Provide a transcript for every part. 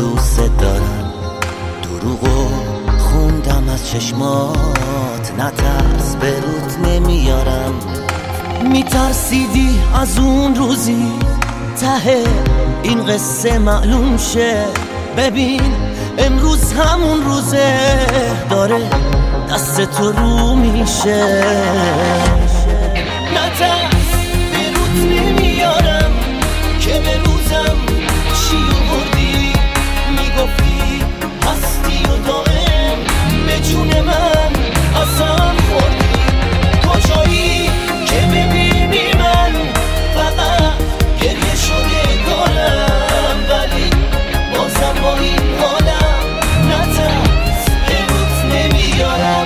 دوست دارم، دروغو خوندم از چشمات، نترس به روت نمیارم. میترسیدی از اون روزی ته این قصه معلوم شه، ببین امروز همون روزه داره دست تو رو میشه. نترس به روت نمیارم که به روزم چی آوردی، میگفتی هستی و دائم به جون من قسم خوردی. کجایی که ببینی من فقط گریه شده کارم، ولی بازم با این حالم نترس به روت نمیارم.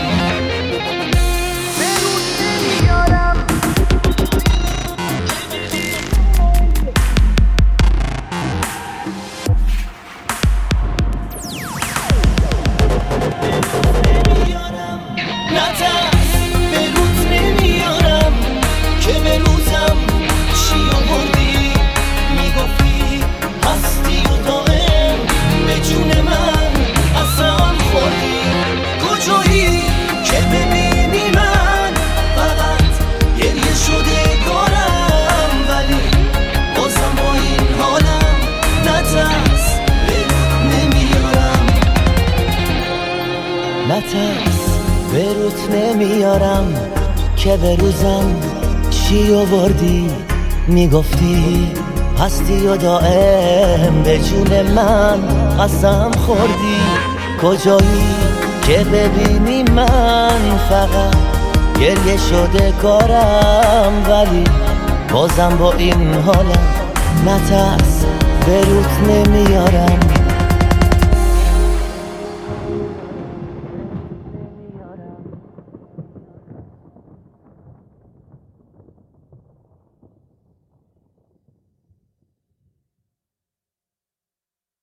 نترس به روت نمیارم که به روزم چی آوردی، میگفتی هستی و دائم به جون من قسم خوردی. کجایی که ببینی من فقط گریه شده کارم، ولی بازم با این حالم نترس به روت نمیارم. نترس به روت نمیارم که به روزم چی آوردی، میگفتی هستی و دائم به جون من قسم خوردی. کجایی که ببینی من فقط گریه شده کارم، ولی بازم با این حالم نترس به روت نمیارم.